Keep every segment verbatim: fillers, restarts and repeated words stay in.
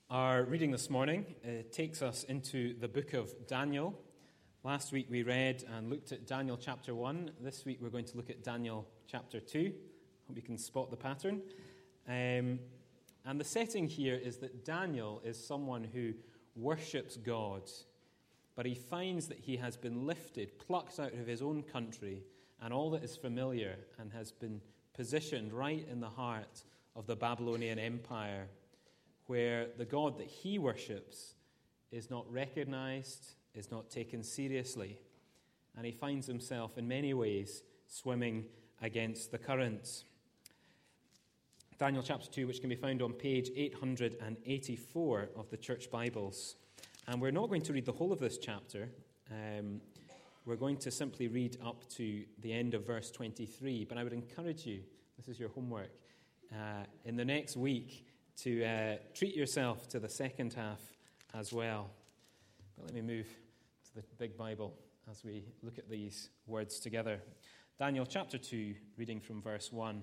Our reading this morning uh, takes us into the book of Daniel. Last week we read and looked at Daniel chapter one. This week we're going to look at Daniel chapter two. Hope you can spot the pattern. Um, and the setting here is that Daniel is someone who worships God, but he finds that he has been lifted, plucked out of his own country and all that is familiar, and has been positioned right in the heart of the Babylonian Empire, where the God that he worships is not recognized, is not taken seriously, and he finds himself in many ways swimming against the current. Daniel chapter two, which can be found on page eight hundred eighty-four of the Church Bibles. And we're not going to read the whole of this chapter. Um, we're going to simply read up to the end of verse twenty-three, but I would encourage you, this is your homework, uh, in the next week, to uh, treat yourself to the second half as well. But let me move to the big Bible as we look at these words together. Daniel chapter two, reading from verse one.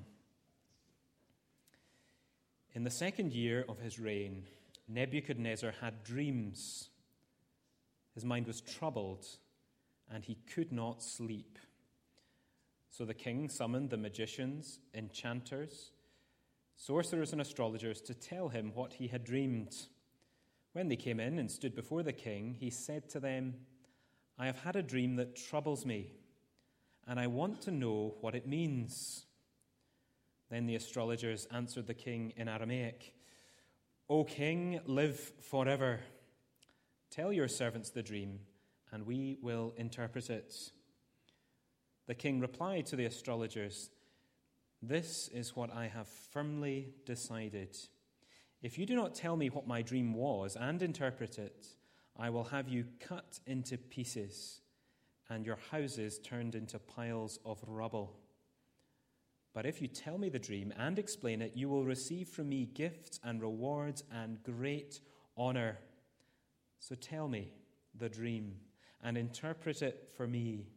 In the second year of his reign, Nebuchadnezzar had dreams. His mind was troubled, and he could not sleep. So the king summoned the magicians, enchanters, sorcerers and astrologers to tell him what he had dreamed. When they came in and stood before the king, he said to them, "I have had a dream that troubles me, and I want to know what it means." Then the astrologers answered the king in Aramaic, "O king, live forever. Tell your servants the dream, and we will interpret it." The king replied to the astrologers, "This is what I have firmly decided. If you do not tell me what my dream was and interpret it, I will have you cut into pieces and your houses turned into piles of rubble. But if you tell me the dream and explain it, you will receive from me gifts and rewards and great honor. So tell me the dream and interpret it for me."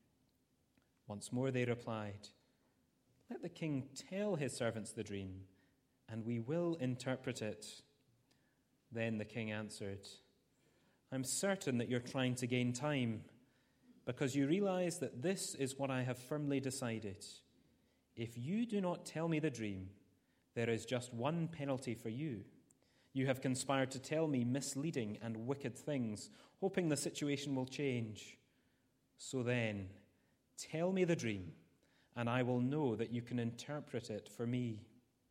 Once more they replied, "Let the king tell his servants the dream, and we will interpret it." Then the king answered, "I'm certain that you're trying to gain time, because you realize that this is what I have firmly decided. If you do not tell me the dream, there is just one penalty for you. You have conspired to tell me misleading and wicked things, hoping the situation will change. So then, tell me the dream, and I will know that you can interpret it for me."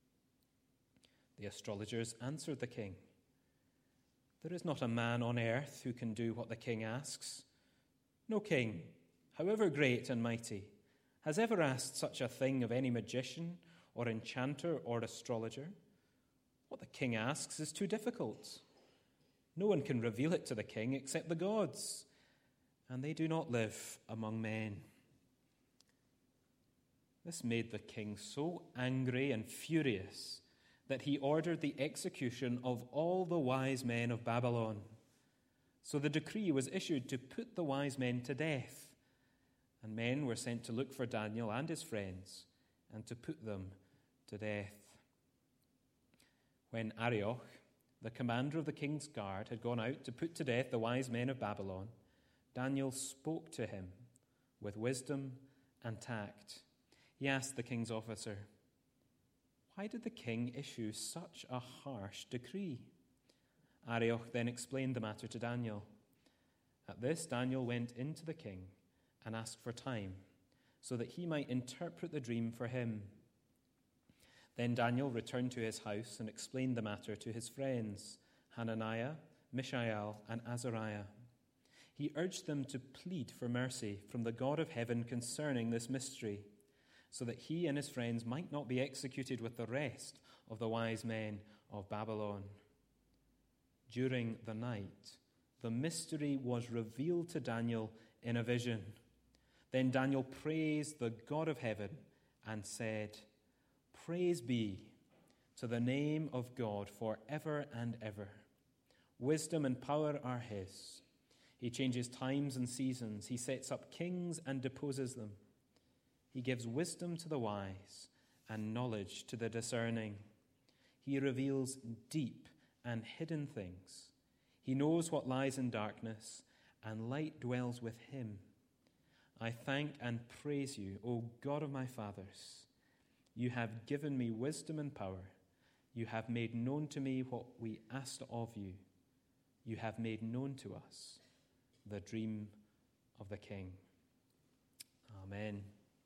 The astrologers answered the king, "There is not a man on earth who can do what the king asks. No king, however great and mighty, has ever asked such a thing of any magician or enchanter or astrologer. What the king asks is too difficult. No one can reveal it to the king except the gods, and they do not live among men." This made the king so angry and furious that he ordered the execution of all the wise men of Babylon. So the decree was issued to put the wise men to death, and men were sent to look for Daniel and his friends and to put them to death. When Arioch, the commander of the king's guard, had gone out to put to death the wise men of Babylon, Daniel spoke to him with wisdom and tact. He asked the king's officer, "Why did the king issue such a harsh decree?" Arioch then explained the matter to Daniel. At this, Daniel went into the king and asked for time, so that he might interpret the dream for him. Then Daniel returned to his house and explained the matter to his friends, Hananiah, Mishael, and Azariah. He urged them to plead for mercy from the God of heaven concerning this mystery, so that he and his friends might not be executed with the rest of the wise men of Babylon. During the night, the mystery was revealed to Daniel in a vision. Then Daniel praised the God of heaven and said, "Praise be to the name of God forever and ever. Wisdom and power are his. He changes times and seasons. He sets up kings and deposes them. He gives wisdom to the wise and knowledge to the discerning. He reveals deep and hidden things. He knows what lies in darkness, and light dwells with him. I thank and praise you, O God of my fathers. You have given me wisdom and power. You have made known to me what we asked of you. You have made known to us the dream of the King. Amen.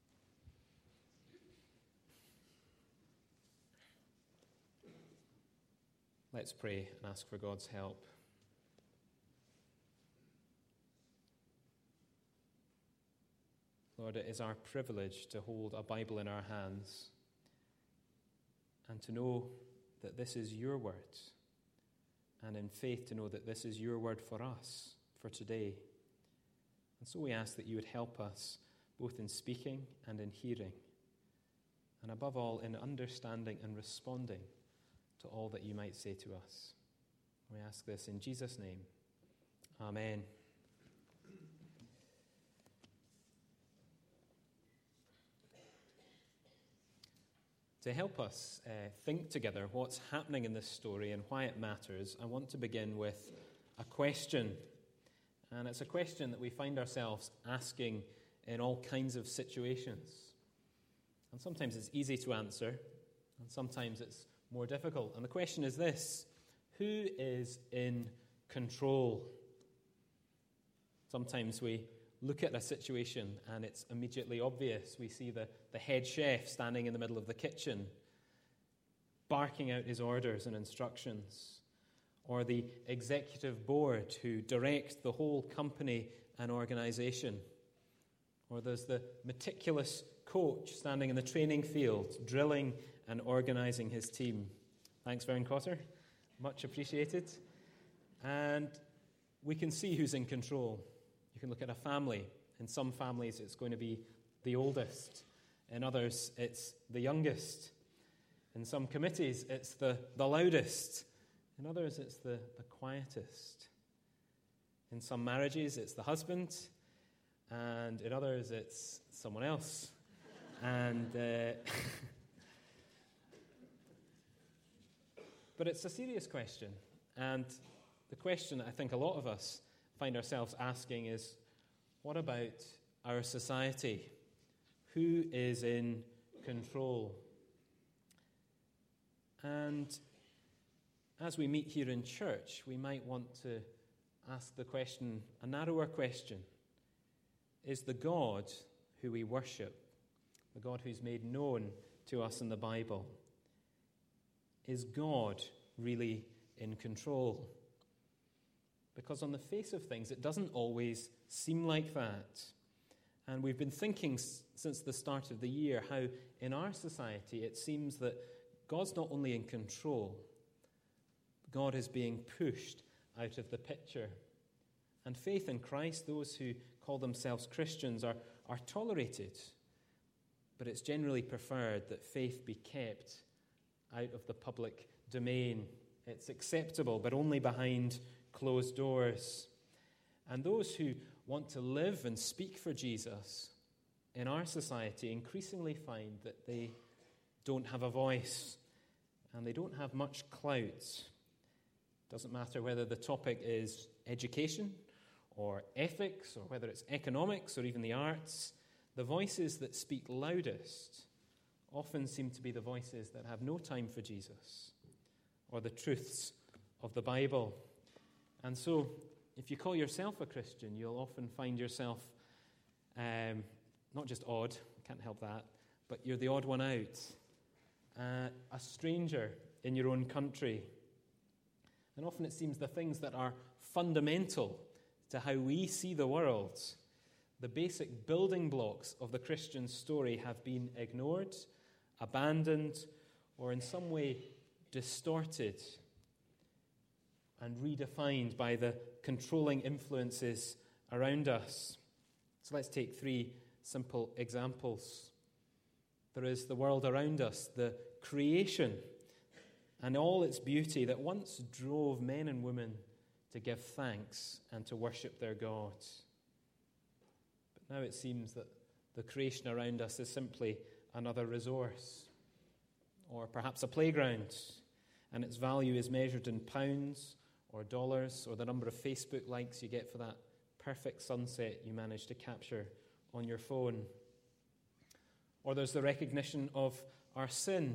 Let's pray and ask for God's help. Lord, it is our privilege to hold a Bible in our hands and to know that this is your word, and in faith to know that this is your word for us, for today. And so we ask that you would help us both in speaking and in hearing, and above all in understanding and responding to all that you might say to us. We ask this in Jesus' name. Amen. To help us uh, think together what's happening in this story and why it matters, I want to begin with a question. And it's a question that we find ourselves asking in all kinds of situations. And sometimes it's easy to answer, and sometimes it's more difficult. And the question is this: who is in control? Sometimes we look at a situation and it's immediately obvious. We see the, the head chef standing in the middle of the kitchen, barking out his orders and instructions, or the executive board who direct the whole company and organization, or there's the meticulous coach standing in the training field, drilling and organizing his team. Thanks, Vern Cotter. Much appreciated. And we can see who's in control. You can look at a family. In some families, it's going to be the oldest. In others, it's the youngest. In some committees, it's the, the loudest. In others, it's the, the quietest. In some marriages, it's the husband. And in others, it's someone else. And uh, but it's a serious question. And the question that I think a lot of us find ourselves asking is, what about our society? Who is in control? And as we meet here in church, we might want to ask the question, a narrower question. Is the God who we worship, the God who's made known to us in the Bible, is God really in control? Because on the face of things, it doesn't always seem like that. And we've been thinking s- since the start of the year how in our society it seems that God's not only in control, God is being pushed out of the picture. And faith in Christ, those who call themselves Christians, are, are tolerated. But it's generally preferred that faith be kept out of the public domain. It's acceptable, but only behind closed doors. And those who want to live and speak for Jesus in our society increasingly find that they don't have a voice and they don't have much clout. Doesn't matter whether the topic is education or ethics or whether it's economics or even the arts, the voices that speak loudest often seem to be the voices that have no time for Jesus or the truths of the Bible. And so, if you call yourself a Christian, you'll often find yourself um, not just odd, can't help that, but you're the odd one out, uh, a stranger in your own country. And often it seems the things that are fundamental to how we see the world, the basic building blocks of the Christian story, have been ignored, abandoned, or in some way distorted and redefined by the controlling influences around us. So let's take three simple examples. There is the world around us, the creation, and all its beauty that once drove men and women to give thanks and to worship their God. But now it seems that the creation around us is simply another resource, or perhaps a playground, and its value is measured in pounds or dollars or the number of Facebook likes you get for that perfect sunset you managed to capture on your phone. Or there's the recognition of our sin,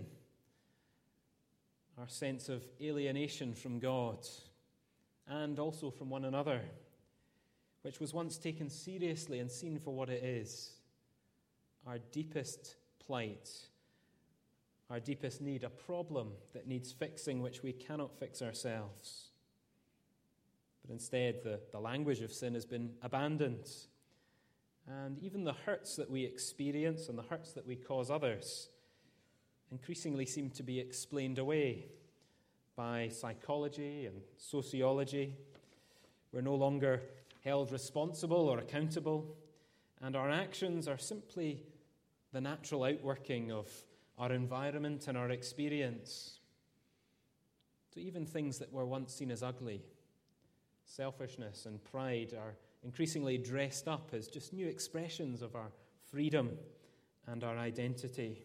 our sense of alienation from God and also from one another, which was once taken seriously and seen for what it is, our deepest plight, our deepest need, a problem that needs fixing which we cannot fix ourselves. But instead, the, the language of sin has been abandoned. And even the hurts that we experience and the hurts that we cause others increasingly seem to be explained away by psychology and sociology. We're no longer held responsible or accountable, and our actions are simply the natural outworking of our environment and our experience. So even things that were once seen as ugly, selfishness and pride, are increasingly dressed up as just new expressions of our freedom and our identity.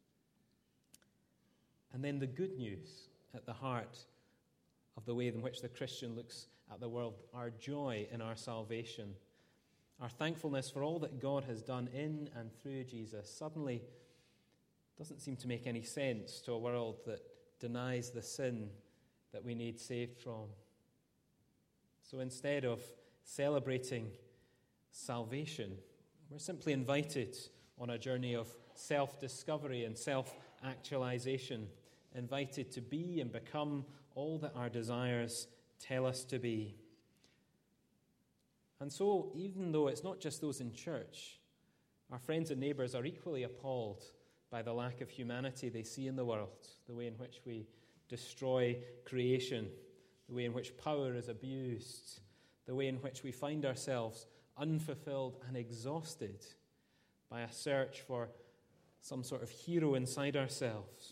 And then the good news at the heart of the way in which the Christian looks at the world, our joy in our salvation, our thankfulness for all that God has done in and through Jesus, suddenly doesn't seem to make any sense to a world that denies the sin that we need saved from. So instead of celebrating salvation, we're simply invited on a journey of self-discovery and self-actualization, invited to be and become all that our desires tell us to be. And so, even though it's not just those in church, our friends and neighbours are equally appalled by the lack of humanity they see in the world, the way in which we destroy creation, the way in which power is abused, the way in which we find ourselves unfulfilled and exhausted by a search for some sort of hero inside ourselves.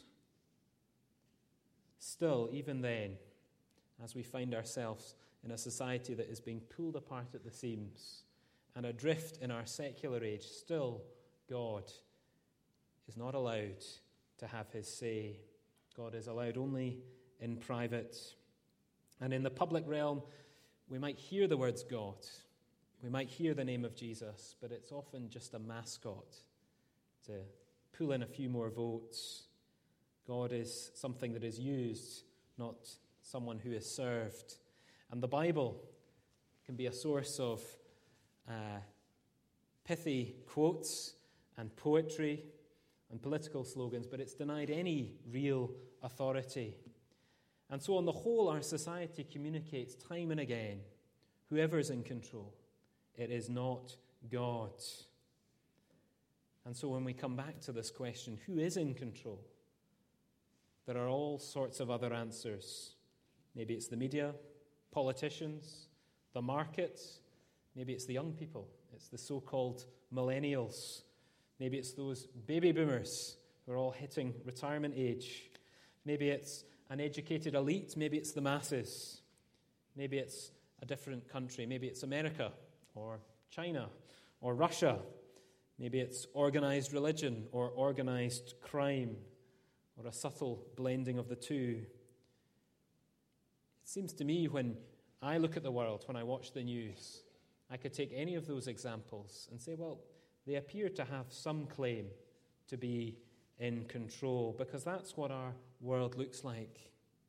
Still, even then, as we find ourselves in a society that is being pulled apart at the seams and adrift in our secular age, still God is not allowed to have his say. God is allowed only in private. And in the public realm, we might hear the words God, we might hear the name of Jesus, but it's often just a mascot to pull in a few more votes. God is something that is used, not someone who is served. And the Bible can be a source of uh, pithy quotes and poetry and political slogans, but it's denied any real authority. And so on the whole, our society communicates time and again, whoever's in control, it is not God. And so when we come back to this question, who is in control? There are all sorts of other answers. Maybe it's the media, politicians, the market. Maybe it's the young people. It's the so-called millennials. Maybe it's those baby boomers who are all hitting retirement age. Maybe it's an educated elite. Maybe it's the masses. Maybe it's a different country. Maybe it's America or China or Russia. Maybe it's organized religion or organized crime or a subtle blending of the two. It seems to me when I look at the world, when I watch the news, I could take any of those examples and say, well, they appear to have some claim to be in control, because that's what our world looks like.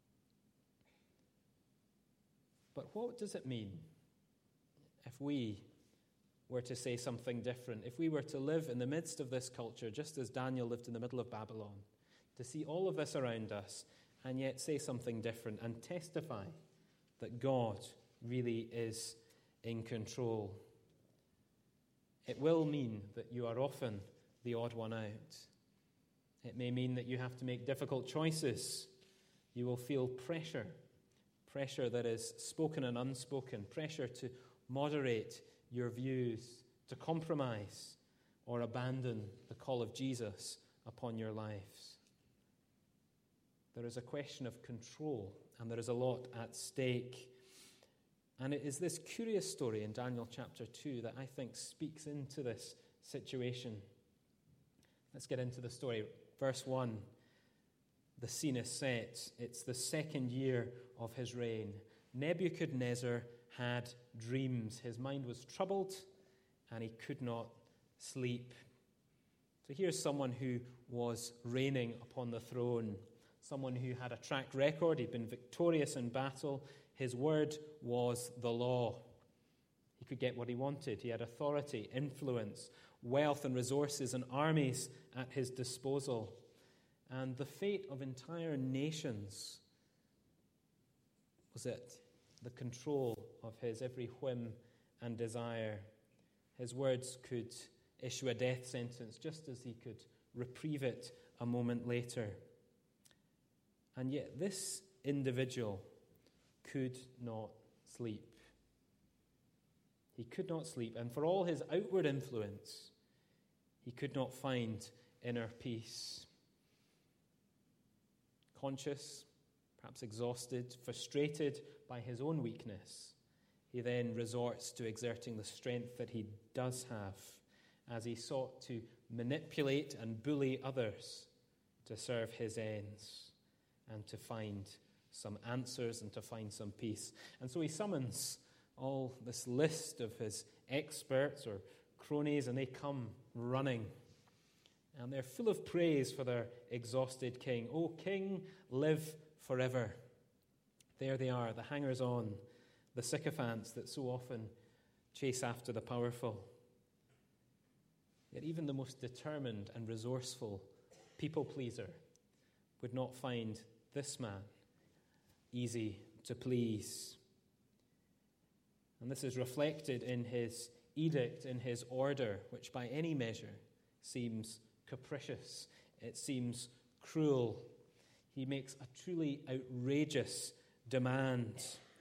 But what does it mean if we were to say something different, if we were to live in the midst of this culture, just as Daniel lived in the middle of Babylon, to see all of this around us and yet say something different and testify that God really is in control? It will mean that you are often the odd one out. It may mean that you have to make difficult choices. You will feel pressure, pressure that is spoken and unspoken, pressure to moderate your views, to compromise or abandon the call of Jesus upon your lives. There is a question of control, and there is a lot at stake. And it is this curious story in Daniel chapter two that I think speaks into this situation. Let's get into the story. Verse one. the scene is set. It's the second year of his reign. Nebuchadnezzar had dreams. His mind was troubled and he could not sleep. So here's someone who was reigning upon the throne, someone who had a track record. He'd been victorious in battle. His word was the law. He could get what he wanted. He had authority, influence, wealth and resources and armies at his disposal. And the fate of entire nations was at the control of his every whim and desire. His words could issue a death sentence just as he could reprieve it a moment later. And yet this individual could not sleep. He could not sleep, and for all his outward influence, he could not find inner peace. Conscious, perhaps exhausted, frustrated by his own weakness, he then resorts to exerting the strength that he does have as he sought to manipulate and bully others to serve his ends and to find some answers and to find some peace. And so he summons all this list of his experts or cronies, and they come running. And they're full of praise for their exhausted king. "O king, live forever." There they are, the hangers-on, the sycophants that so often chase after the powerful. Yet even the most determined and resourceful people-pleaser would not find this man easy to please. And this is reflected in his edict, in his order, which by any measure seems capricious. It seems cruel. He makes a truly outrageous demand.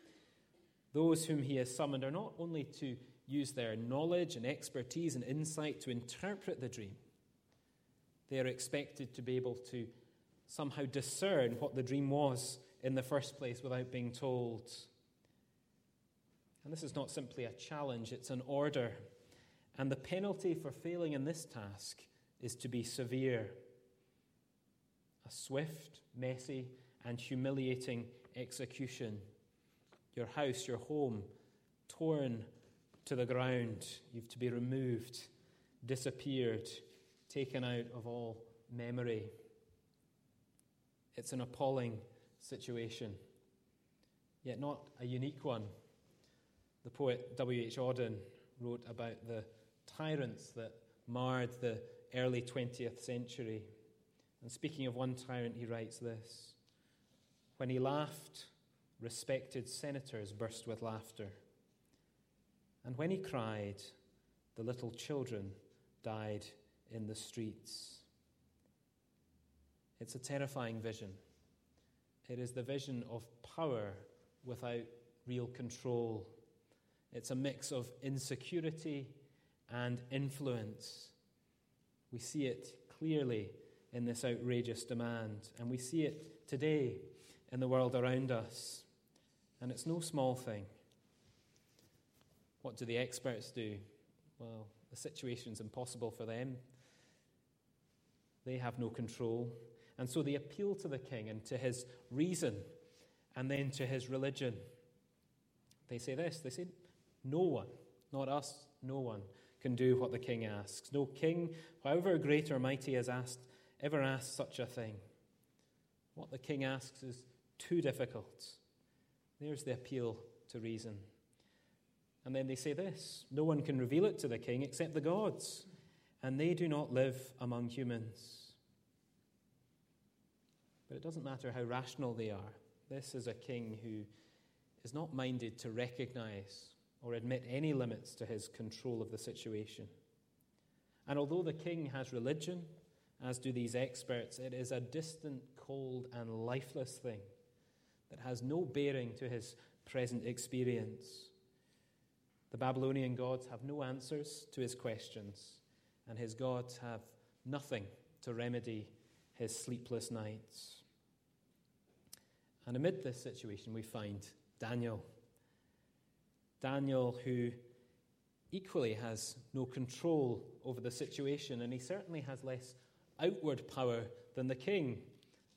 Those whom he has summoned are not only to use their knowledge and expertise and insight to interpret the dream. They are expected to be able to somehow discern what the dream was in the first place without being told. And this is not simply a challenge, it's an order. And the penalty for failing in this task is to be severe. A swift, messy, and humiliating execution. Your house, your home, torn to the ground. You've to be removed, disappeared, taken out of all memory. It's an appalling situation, yet not a unique one. The poet W H Auden wrote about the tyrants that marred the early twentieth century. And speaking of one tyrant, he writes this: "When he laughed, respected senators burst with laughter. And when he cried, the little children died in the streets." It's a terrifying vision. It is the vision of power without real control. It's a mix of insecurity and influence. We see it clearly in this outrageous demand, and we see it today in the world around us. And it's no small thing. What do the experts do? Well, the situation's impossible for them. They have no control. And so they appeal to the king and to his reason and then to his religion. They say this, they say, no one, not us, no one can do what the king asks. No king, however great or mighty, has asked, ever asked such a thing. What the king asks is too difficult. There's the appeal to reason. And then they say this, no one can reveal it to the king except the gods, and they do not live among humans. But it doesn't matter how rational they are. This is a king who is not minded to recognize or admit any limits to his control of the situation. And although the king has religion, as do these experts, it is a distant, cold, and lifeless thing that has no bearing to his present experience. The Babylonian gods have no answers to his questions, and his gods have nothing to remedy his sleepless nights. And amid this situation, we find Daniel. Daniel, who equally has no control over the situation, and he certainly has less outward power than the king.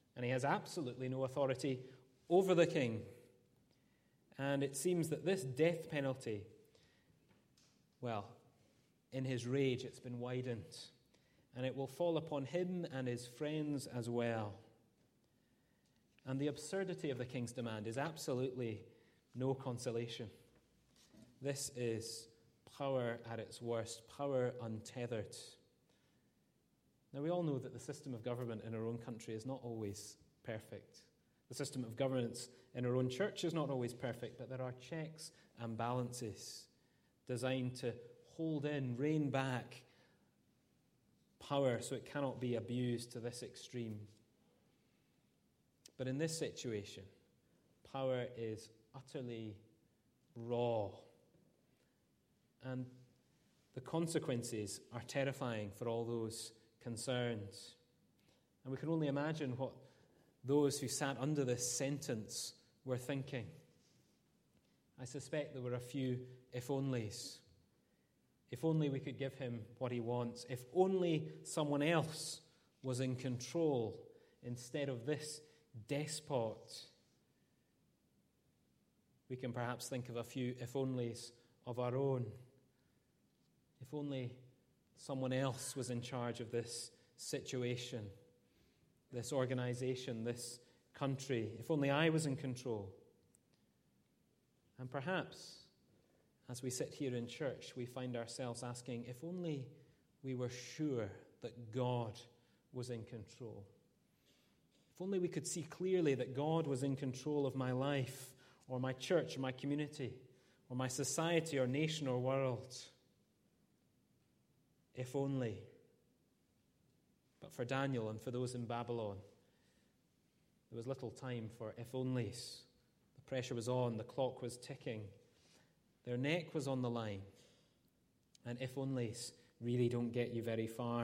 and he has absolutely no authority over the king. And it seems that this death penalty, well, in his rage, it's been widened, and it will fall upon him and his friends as well. And the absurdity of the king's demand is absolutely no consolation. This is power at its worst, power untethered. Now, we all know that the system of government in our own country is not always perfect. The system of governance in our own church is not always perfect, but there are checks and balances designed to hold in, rein back power so it cannot be abused to this extreme. But in this situation, power is utterly raw, and the consequences are terrifying for all those concerned. And we can only imagine what those who sat under this sentence were thinking. I suspect there were a few if-onlys. If only we could give him what he wants. If only someone else was in control instead of this despot. We can perhaps think of a few if-onlys of our own. If only someone else was in charge of this situation, this organization, this country. If only I was in control. And perhaps, as we sit here in church, we find ourselves asking, if only we were sure that God was in control. If only we could see clearly that God was in control of my life, or my church, or my community, or my society, or nation, or world. If only. But for Daniel and for those in Babylon, there was little time for if-onlys. The pressure was on, the clock was ticking. Their neck was on the line. And if-onlys really don't get you very far.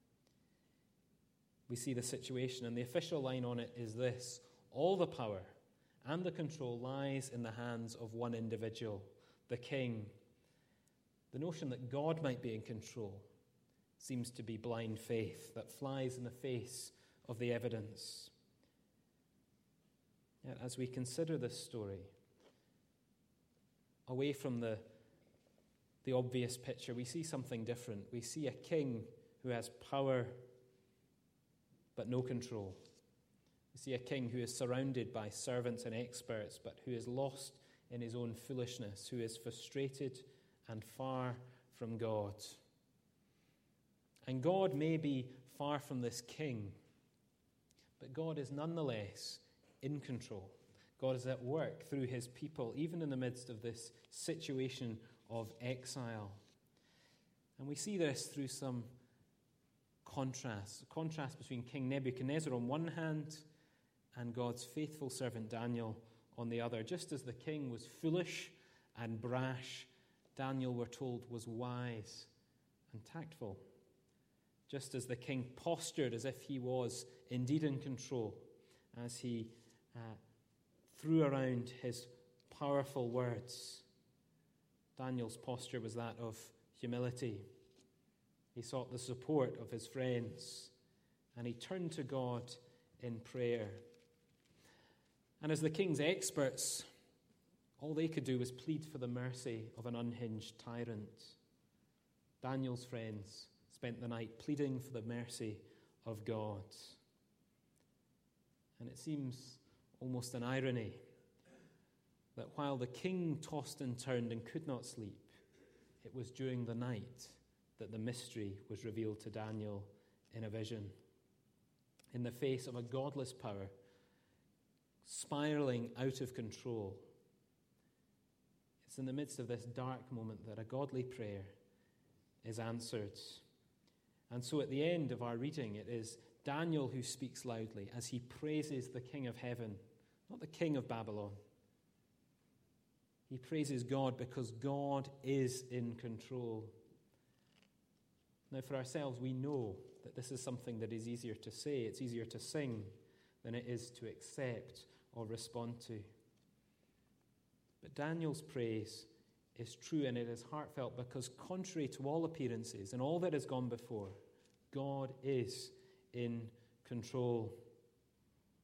We see the situation, and the official line on it is this: all the power and the control lies in the hands of one individual, the king. The notion that God might be in control seems to be blind faith that flies in the face of the evidence. Yet as we consider this story, away from the, the obvious picture, we see something different. We see a king who has power but no control. We see a king who is surrounded by servants and experts, but who is lost in his own foolishness, who is frustrated and far from God. And God may be far from this king, but God is nonetheless in control. God is at work through his people, even in the midst of this situation of exile. And we see this through some contrast, a contrast between King Nebuchadnezzar on one hand and God's faithful servant Daniel on the other. Just as the king was foolish and brash, Daniel, we're told, was wise and tactful. Just as the king postured as if he was indeed in control, as he uh, threw around his powerful words, Daniel's posture was that of humility. He sought the support of his friends, and he turned to God in prayer. And as the king's experts, all they could do was plead for the mercy of an unhinged tyrant. Daniel's friends spent the night pleading for the mercy of God. And it seems almost an irony that while the king tossed and turned and could not sleep, it was during the night that the mystery was revealed to Daniel in a vision. In the face of a godless power spiraling out of control, it's in the midst of this dark moment that a godly prayer is answered. And so at the end of our reading, it is Daniel who speaks loudly as he praises the King of heaven, not the king of Babylon. He praises God because God is in control. Now, for ourselves, we know that this is something that is easier to say, it's easier to sing than it is to accept or respond to. But Daniel's praise is true and it is heartfelt because contrary to all appearances and all that has gone before, God is in control.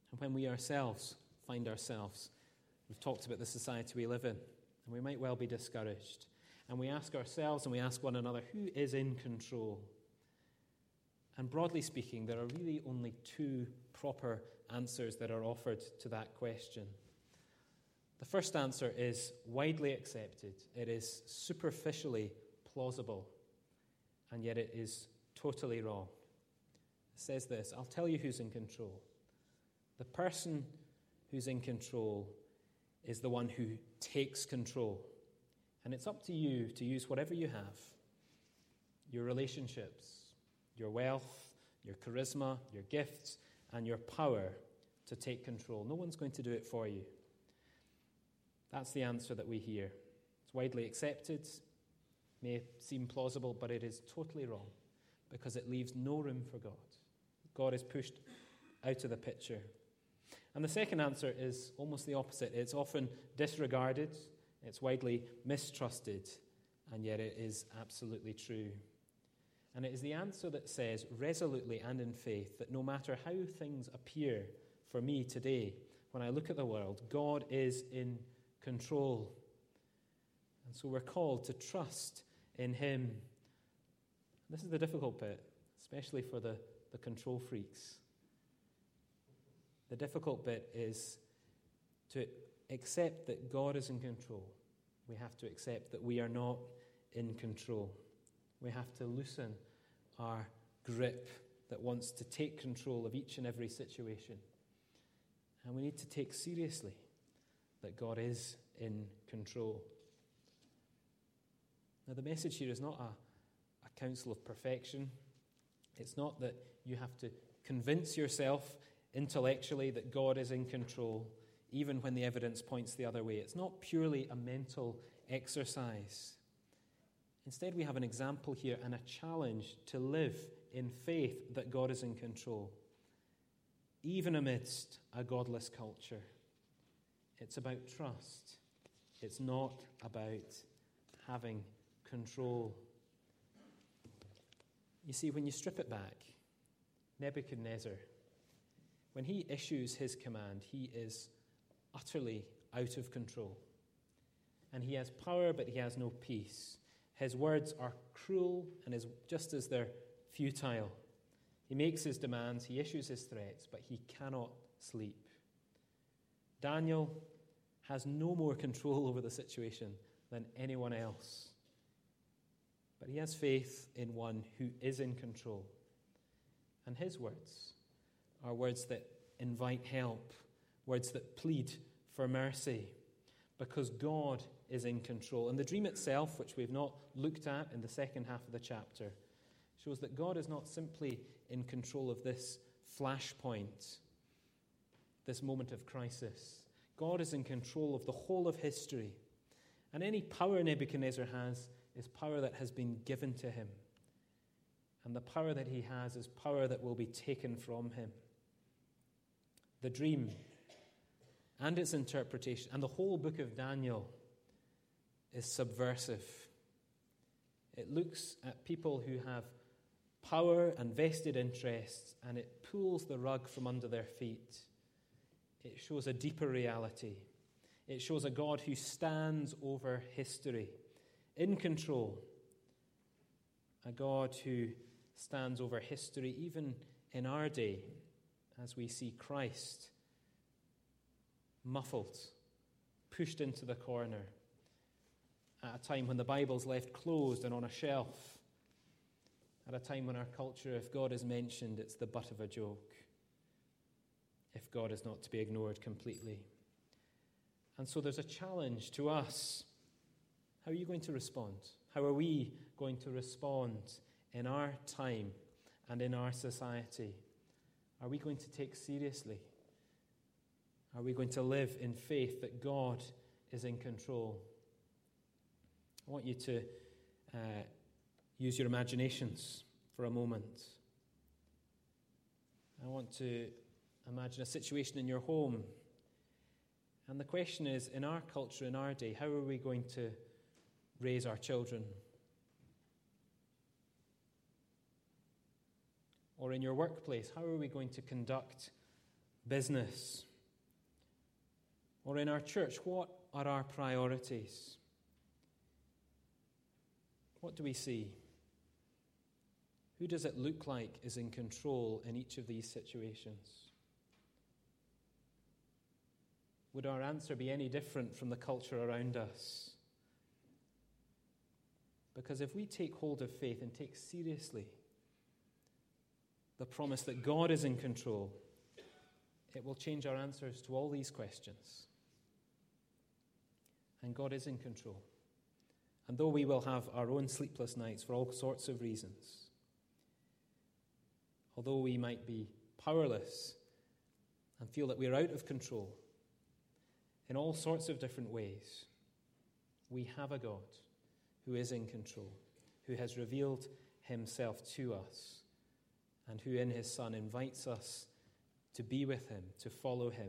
And when we ourselves find ourselves, we've talked about the society we live in, and we might well be discouraged. And we ask ourselves and we ask one another, who is in control? And broadly speaking, there are really only two proper answers that are offered to that question. The first answer is widely accepted. It is superficially plausible, and yet it is totally wrong. It says this, I'll tell you who's in control. The person who's in control is the one who takes control. And it's up to you to use whatever you have, your relationships, your wealth, your charisma, your gifts, and your power to take control. No one's going to do it for you. That's the answer that we hear. It's widely accepted, may seem plausible, but it is totally wrong because it leaves no room for God. God is pushed out of the picture. And the second answer is almost the opposite. It's often disregarded, it's widely mistrusted, and yet it is absolutely true. And it is the answer that says resolutely and in faith that no matter how things appear for me today, when I look at the world, God is in control. And so we're called to trust in Him. This is the difficult bit, especially for the, the control freaks. The difficult bit is to accept that God is in control. We have to accept that we are not in control. We have to loosen our grip that wants to take control of each and every situation. And we need to take seriously that God is in control. Now, the message here is not a, a counsel of perfection. It's not that you have to convince yourself intellectually that God is in control, even when the evidence points the other way. It's not purely a mental exercise. Instead, we have an example here and a challenge to live in faith that God is in control, even amidst a godless culture. It's about trust. It's not about having control. You see, when you strip it back, Nebuchadnezzar, when he issues his command, he is utterly out of control. And he has power, but he has no peace. His words are cruel and is just as they're futile. He makes his demands, he issues his threats, but he cannot sleep. Daniel has no more control over the situation than anyone else. But he has faith in one who is in control. And his words are words that invite help, words that plead for mercy, because God is in control. And the dream itself, which we've not looked at in the second half of the chapter, shows that God is not simply in control of this flashpoint, this moment of crisis. God is in control of the whole of history. And any power Nebuchadnezzar has is power that has been given to him. And the power that he has is power that will be taken from him. The dream and its interpretation and the whole book of Daniel is subversive. It looks at people who have power and vested interests, and it pulls the rug from under their feet. It shows a deeper reality. It shows a God who stands over history, in control. A God who stands over history even in our day, as we see Christ muffled, pushed into the corner, at a time when the Bible's left closed and on a shelf, at a time when our culture, if God is mentioned, it's the butt of a joke, if God is not to be ignored completely. And so there's a challenge to us. How are you going to respond? How are we going to respond in our time and in our society? Are we going to take seriously? Are we going to live in faith that God is in control? I want you to uh, use your imaginations for a moment. I want to imagine a situation in your home. And the question is, in our culture, in our day, how are we going to raise our children? Or in your workplace, how are we going to conduct business, or in our church, what are our priorities? What do we see? Who does it look like is in control in each of these situations? Would our answer be any different from the culture around us? Because if we take hold of faith and take seriously the promise that God is in control, it will change our answers to all these questions. And God is in control. And though we will have our own sleepless nights for all sorts of reasons, although we might be powerless and feel that we're out of control in all sorts of different ways, we have a God who is in control, who has revealed himself to us, and who in his Son invites us to be with him, to follow him,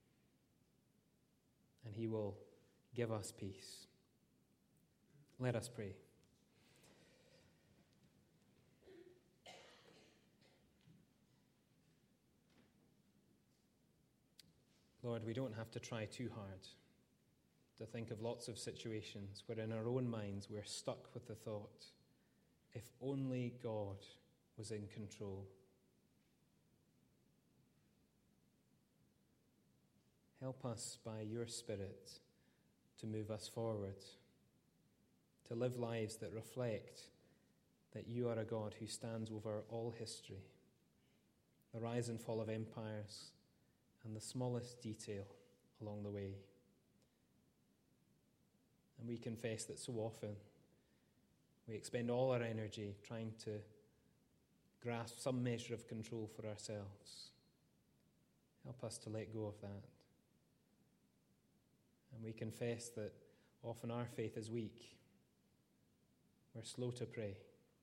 and he will give us peace. Let us pray. Lord, we don't have to try too hard to think of lots of situations where in our own minds we're stuck with the thought, if only God was in control. Help us by your Spirit to move us forward, to live lives that reflect that you are a God who stands over all history, the rise and fall of empires, and the smallest detail along the way. And we confess that so often we expend all our energy trying to grasp some measure of control for ourselves. Help us to let go of that. And we confess that often our faith is weak. We're slow to pray.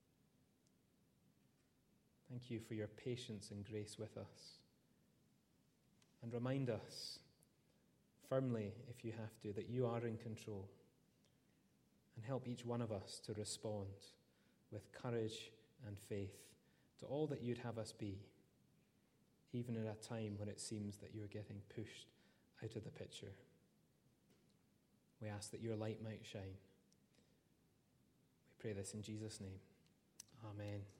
Thank you for your patience and grace with us. And remind us firmly, if you have to, that you are in control. And help each one of us to respond with courage and faith to all that you'd have us be, even in a time when it seems that you're getting pushed out of the picture. We ask that your light might shine. We pray this in Jesus' name. Amen.